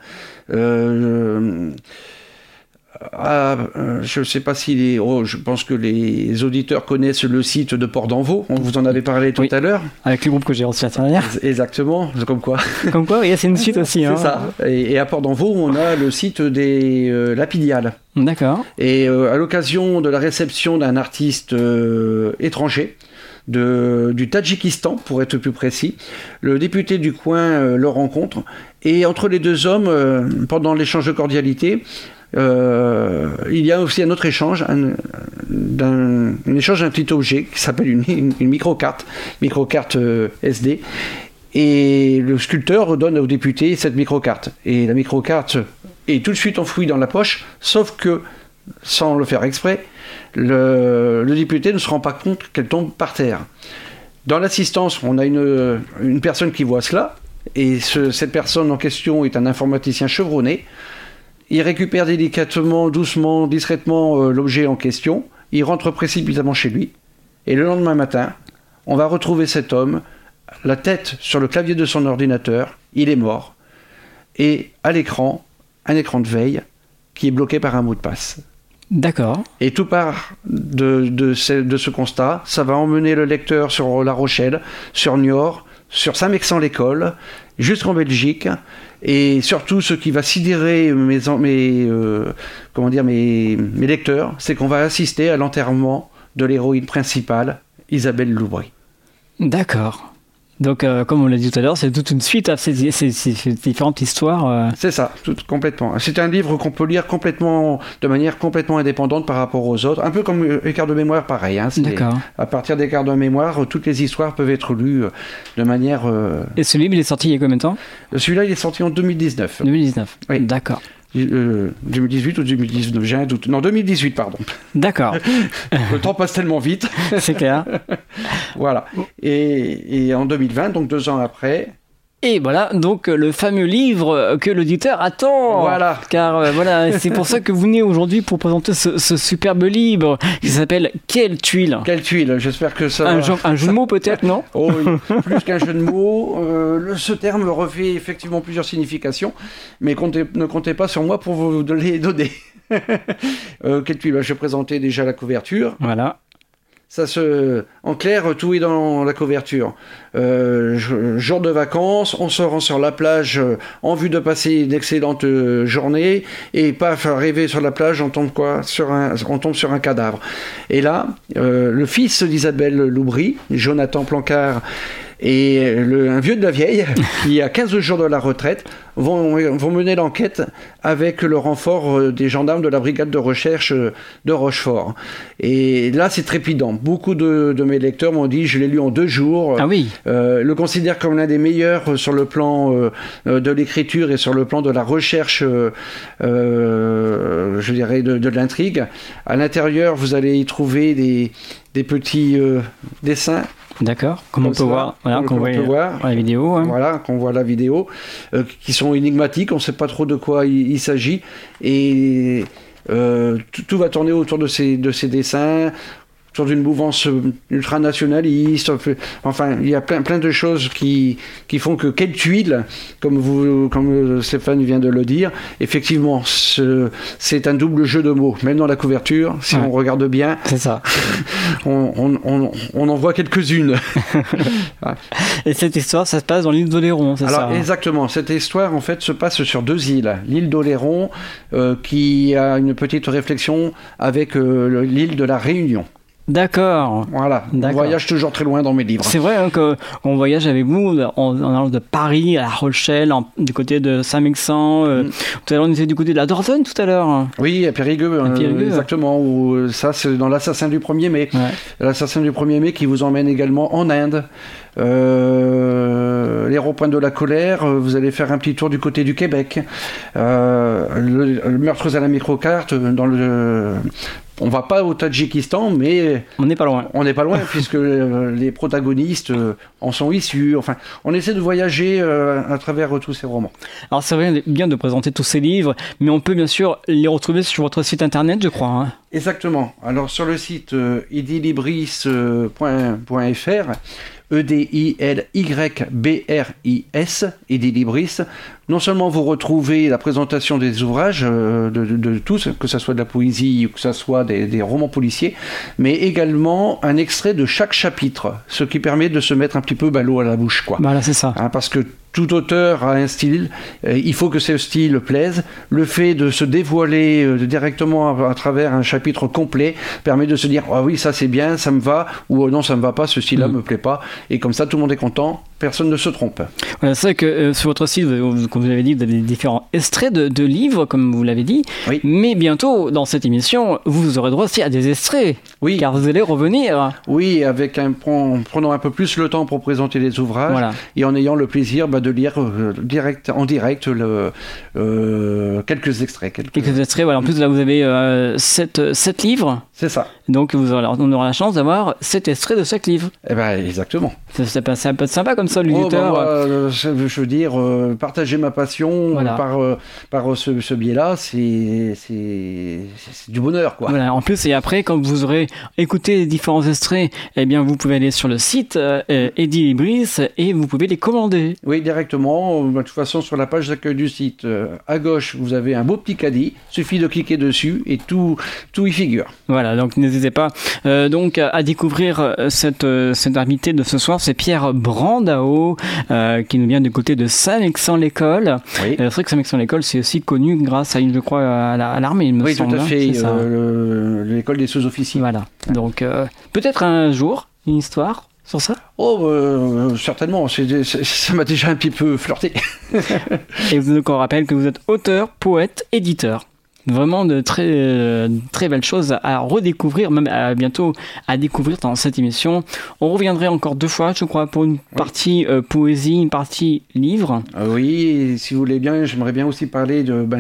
Je ne sais pas si je pense que les auditeurs connaissent le site de Port-d'Envaux. On vous en avait parlé tout à l'heure. Avec le groupe que j'ai reçu la semaine dernière. Exactement, comme quoi. Comme quoi, oui, c'est une suite aussi. C'est ça. Et à Port-d'Envaux, on a le site des Lapidiales. D'accord. Et à l'occasion de la réception d'un artiste étranger, du Tadjikistan, pour être plus précis, le député du coin le rencontre. Et entre les deux hommes, pendant l'échange de cordialité, il y a aussi un autre échange, un échange d'un petit objet qui s'appelle une micro-carte SD, et le sculpteur donne au député cette micro-carte, et la micro-carte est tout de suite enfouie dans la poche, sauf que, sans le faire exprès, le député ne se rend pas compte qu'elle tombe par terre. Dans l'assistance, on a une personne qui voit cela, et cette personne en question est un informaticien chevronné. Il récupère délicatement, doucement, discrètement l'objet en question. Il rentre précipitamment chez lui. Et le lendemain matin, on va retrouver cet homme, la tête sur le clavier de son ordinateur. Il est mort. Et à l'écran, un écran de veille qui est bloqué par un mot de passe. D'accord. Et tout part de ce constat. Ça va emmener le lecteur sur La Rochelle, sur Niort, sur Saint-Mexan-l'École, jusqu'en Belgique. Et surtout, ce qui va sidérer mes lecteurs, c'est qu'on va assister à l'enterrement de l'héroïne principale, Isabelle Aubry. D'accord. Donc, comme on l'a dit tout à l'heure, c'est toute une suite à ces différentes histoires. C'est ça, complètement. C'est un livre qu'on peut lire de manière complètement indépendante par rapport aux autres. Un peu comme Écart de mémoire, pareil. D'accord. À partir d'Écart de mémoire, toutes les histoires peuvent être lues de manière... Et ce livre, il est sorti il y a combien de temps ? Celui-là, il est sorti en 2019. 2019, oui. D'accord. 2018 ou 2019, j'ai un doute. Non, 2018, pardon. D'accord. Le temps passe tellement vite. C'est clair. Voilà. Et en 2020, donc 2 ans après... Et voilà, donc le fameux livre que l'auditeur attend. Voilà. Car c'est pour ça que vous venez aujourd'hui pour présenter ce superbe livre qui s'appelle Quelle tuile ? Quelle tuile ? J'espère que ça un jeu de mots peut-être, non ? Oh oui, plus qu'un jeu de mots. Ce terme revêt effectivement plusieurs significations, mais ne comptez pas sur moi pour vous les donner. Quelle tuile ? Je présentais déjà la couverture. Voilà. En clair, tout est dans la couverture. Jour de vacances, on se rend sur la plage en vue de passer une excellente journée, et paf, arrivé sur la plage, on tombe sur un cadavre. Et là, le fils d'Isabelle Aubry, Jonathan Plancard, et un vieux de la vieille, qui a 15 jours de la retraite, vont mener l'enquête avec le renfort des gendarmes de la brigade de recherche de Rochefort. Et là, c'est trépidant. Beaucoup de mes lecteurs m'ont dit, je l'ai lu en 2 jours. Ah oui. Le considère comme l'un des meilleurs sur le plan de l'écriture et sur le plan de la recherche, je dirais, de l'intrigue. À l'intérieur, vous allez y trouver des petits dessins. D'accord, comme on peut voir, qu'on voit la vidéo. Hein. Voilà, qu'on voit la vidéo, qui sont énigmatiques, on ne sait pas trop de quoi il s'agit, et tout va tourner autour de ces dessins. sur une mouvance ultranationaliste. Enfin, il y a plein de choses qui font que quelle tuile, comme Stéphane vient de le dire, effectivement, c'est un double jeu de mots. Même dans la couverture, si on regarde bien, c'est ça. on en voit quelques-unes. Et cette histoire, ça se passe dans l'île d'Oléron, c'est ça? Exactement. Cette histoire, en fait, se passe sur 2 îles. L'île d'Oléron, qui a une petite réflexion avec l'île de la Réunion. D'accord. Voilà. On voyage toujours très loin dans mes livres. C'est vrai qu'on voyage avec vous en allant de Paris à La Rochelle, du côté de Saint-Mexan. Tout à l'heure, on était du côté de la Dordogne tout à l'heure. Oui, à Périgueux. Exactement. Ça, c'est dans l'Assassin du 1er mai. Ouais. L'Assassin du 1er mai qui vous emmène également en Inde. Les ronds-points de la colère, vous allez faire un petit tour du côté du Québec. Le meurtre à la microcarte on va pas au Tadjikistan, mais on n'est pas loin. On n'est pas loin puisque les protagonistes en sont issus. Enfin, on essaie de voyager à travers tous ces romans. Alors c'est vrai, bien de présenter tous ces livres, mais on peut bien sûr les retrouver sur votre site internet, je crois. Hein. Exactement. Alors sur le site edilibris.fr, EDILYBRIS, Edilibris. Non seulement vous retrouvez la présentation des ouvrages de tous, que ce soit de la poésie ou que ce soit des romans policiers, mais également un extrait de chaque chapitre, ce qui permet de se mettre un petit peu l'eau à la bouche, quoi. Voilà, c'est ça. Parce que tout auteur a un style, il faut que ce style plaise. Le fait de se dévoiler directement à travers un chapitre complet permet de se dire ah oui, ça c'est bien, ça me va, ou non, ça me va pas, ce style-là me plaît pas, et comme ça tout le monde est content, personne ne se trompe. Voilà, c'est vrai que sur votre site, comme vous l'avez dit, vous avez différents extraits de livres, comme vous l'avez dit, oui. Mais bientôt dans cette émission, vous aurez droit aussi à des extraits, oui. Car vous allez revenir. Oui, en prenant un peu plus le temps pour présenter les ouvrages, voilà. Et en ayant le plaisir de lire en direct quelques extraits. Quelques extraits, voilà. En plus, là, vous avez 7 livres. C'est ça. Donc, on aura la chance d'avoir 7 extraits de chaque livre. Eh ben, exactement. Ça peut être sympa comme ça, l'auditeur. Je veux dire, partager ma passion voilà. par ce biais-là, c'est du bonheur, quoi. Voilà. En plus, et après, quand vous aurez écouté les différents extraits, eh bien, vous pouvez aller sur le site Edilibris et vous pouvez les commander. Oui, directement. De toute façon, sur la page d'accueil du site, à gauche, vous avez un beau petit caddie. Suffit de cliquer dessus et tout y figure. Voilà, donc n'hésitez pas donc à découvrir cet invité de ce soir. C'est Pierre Brandao qui nous vient du côté de Saint-Mexan-l'École. Oui. C'est vrai que Saint-Mexan-l'École, c'est aussi connu grâce à, je crois, à l'armée, il me semble. Oui, tout à fait. L'école des sous-officiers. Voilà. Donc peut-être un jour une histoire sur ça. Certainement, ça m'a déjà un petit peu flirté. Et donc on rappelle que vous êtes auteur, poète, éditeur. Vraiment de très belles choses à redécouvrir, même bientôt à découvrir dans cette émission. On reviendrait encore 2 fois, je crois, pour une partie poésie, une partie livre. Oui, et si vous voulez bien, j'aimerais bien aussi parler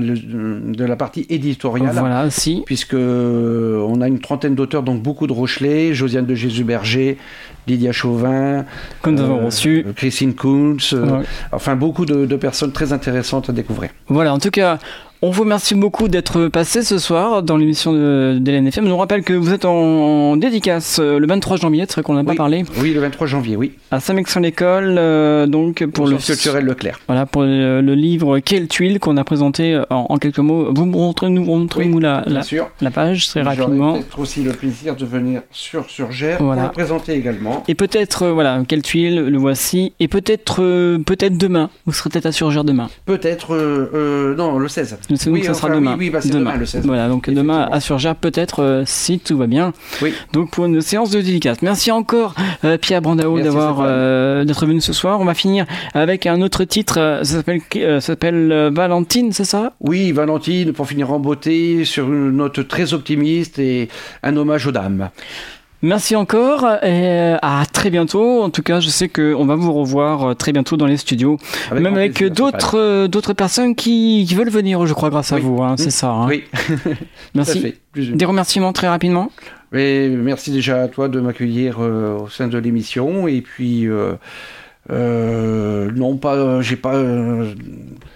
de la partie éditoriale. Voilà, si. Puisque on a une trentaine d'auteurs, donc beaucoup de Rochelet, Josiane de Jésus-Berger, Lydia Chauvin, que nous avons reçu, Christine Kuntz, enfin beaucoup de personnes très intéressantes à découvrir. Voilà, en tout cas, on vous remercie beaucoup d'être passé ce soir dans l'émission de LNFM. Je nous rappelle que vous êtes en dédicace le 23 janvier, c'est vrai qu'on n'a pas parlé. Oui, le 23 janvier, oui. À Saint-Mexan-l'École, donc pour le culturel Leclerc. Voilà, pour le livre Quelle tuile qu'on a présenté en quelques mots. Vous montrez-nous la page très rapidement. J'aurai peut-être aussi le plaisir de venir sur Surgères pour le présenter également. Et peut-être, Quelle tuile, le voici. Et peut-être demain. Vous serez peut-être à Surgères demain. Peut-être, non, le 16. Oui, ça sera demain. Oui, c'est demain le 16. Voilà, donc demain à Surgères, peut-être, si tout va bien. Oui. Donc pour une séance de dédicace. Merci encore, Pierre Brandao, d'être venu ce soir. On va finir avec un autre titre. Ça s'appelle Valentine, c'est ça ? Oui, Valentine, pour finir en beauté, sur une note très optimiste et un hommage aux dames. Merci encore et à très bientôt. En tout cas, je sais qu'on va vous revoir très bientôt dans les studios, avec plaisir, d'autres personnes qui veulent venir, je crois, grâce à vous. C'est ça. Hein. Oui. Merci. Des remerciements très rapidement. Et merci déjà à toi de m'accueillir au sein de l'émission. Et puis,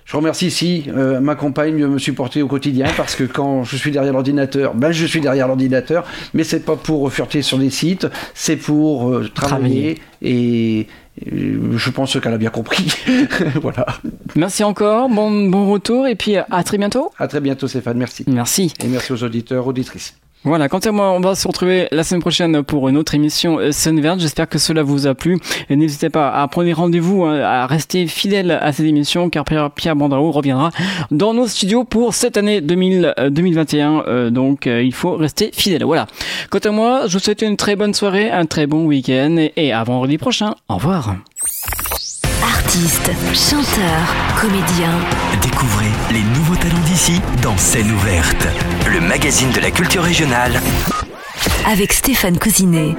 Je remercie ma compagne de me supporter au quotidien parce que quand je suis derrière l'ordinateur, je suis derrière l'ordinateur, mais c'est pas pour fureter sur des sites, c'est pour travailler et je pense qu'elle a bien compris. Voilà. Merci encore, bon retour et puis à très bientôt. À très bientôt Stéphane, merci. Merci. Et merci aux auditeurs, auditrices. Voilà, quant à moi, on va se retrouver la semaine prochaine pour une autre émission Scène Verte. J'espère que cela vous a plu. Et n'hésitez pas à prendre rendez-vous, à rester fidèle à cette émission, car Pierre Bandrao reviendra dans nos studios pour cette année 2021. Donc, il faut rester fidèle. Voilà. Quant à moi, je vous souhaite une très bonne soirée, un très bon week-end et à vendredi prochain. Au revoir. Artistes, chanteurs, comédiens. Découvrez les nouveaux talents d'ici dans Scène Ouverte, le magazine de la culture régionale. Avec Stéphane Cousinet.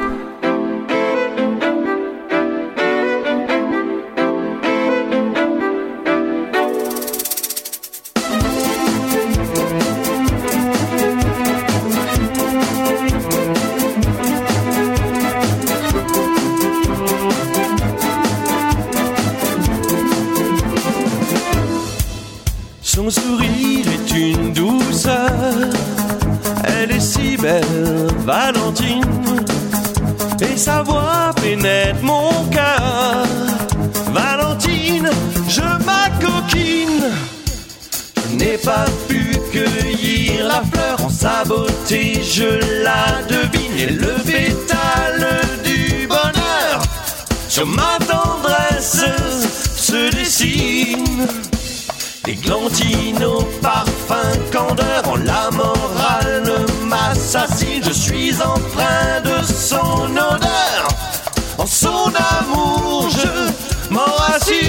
Son sourire est une douceur, elle est si belle, Valentine, et sa voix pénètre mon cœur. Valentine, je m'acoquine, je n'ai pas pu cueillir la fleur, en sa beauté je la devine, et le pétale du bonheur sur ma tendresse se dessine. Églantine au parfum candeur, en la morale m'assassine. Je suis empreint de son odeur, en son amour je m'enracine.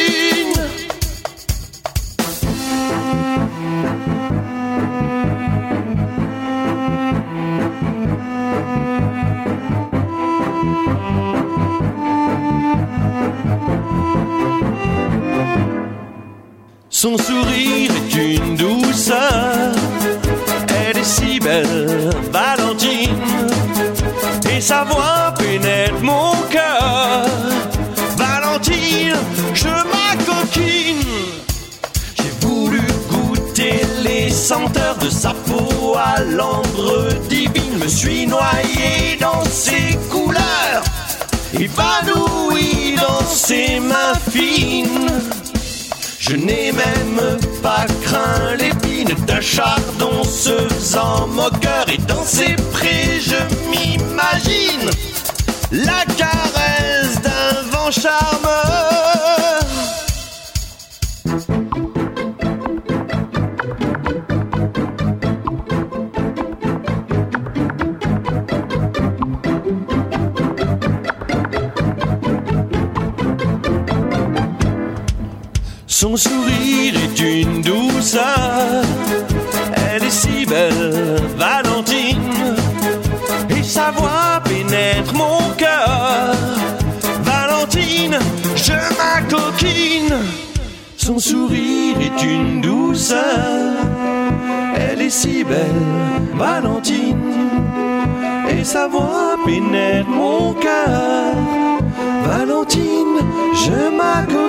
Son sourire est une douceur, elle est si belle, Valentine, et sa voix pénètre mon cœur. Valentine, je m'acoquine, j'ai voulu goûter les senteurs de sa peau à l'ambre divine. Me suis noyé dans ses couleurs, évanoui dans ses mains fines. Je n'ai même pas craint l'épine d'un chardon se faisant moqueur, et dans ses prés je m'imagine la caresse d'un vent charmeur. Son sourire est une douceur, elle est si belle, Valentine, et sa voix pénètre mon cœur. Valentine, je m'acoquine, son sourire est une douceur, elle est si belle, Valentine, et sa voix pénètre mon cœur. Valentine, je m'acoquine.